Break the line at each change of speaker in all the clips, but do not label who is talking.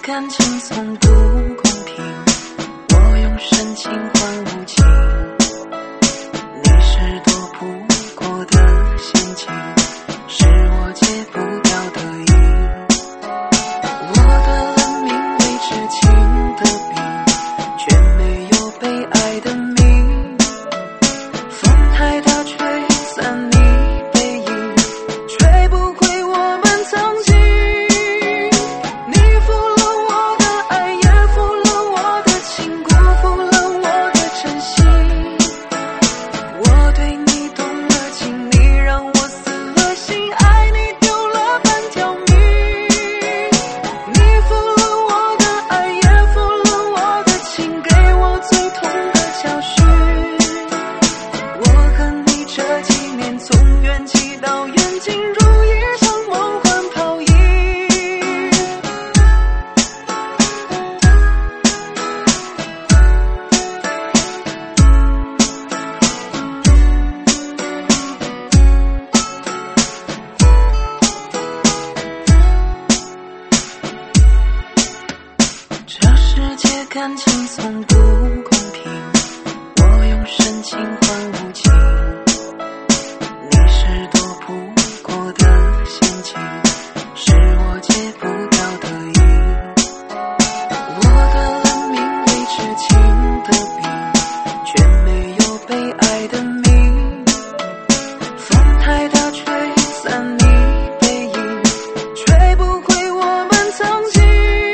看轻松不公平，我用深情换无情，你是躲不过的陷阱，是我戒不掉的瘾。我的冷明为痴情的病，却没有被爱的命。风太大吹散你背影，吹不回我们曾经。看轻松不公平，我用深情换无情，你是躲不过的陷阱，是我戒不掉的瘾。我的冷明为痴情的病，却没有被爱的命。风太大吹散你背影，吹不回我们曾经。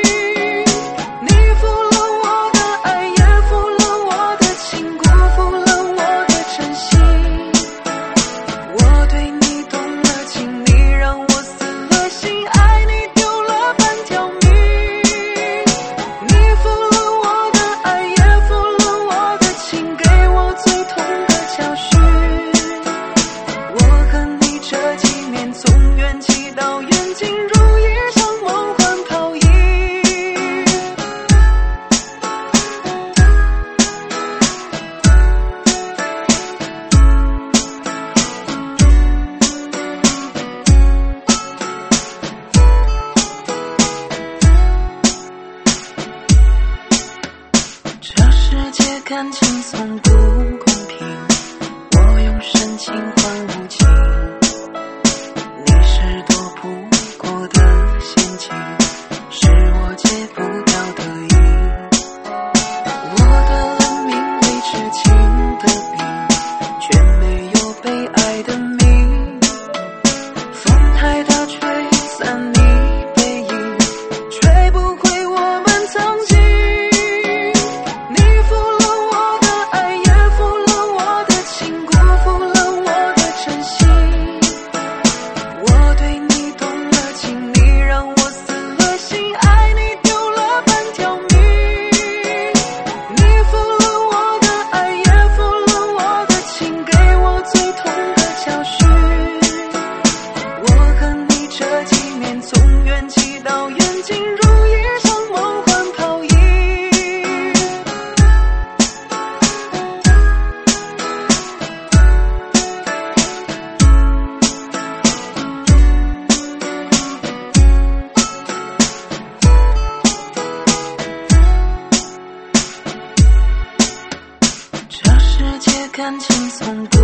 看轻松不公平，我用深情换无情，你是躲不过的陷阱，是我戒不掉的瘾。我的冷明为痴情的病，却没有被爱的命。风太大吹散你背影，吹不回我们曾经。看轻松。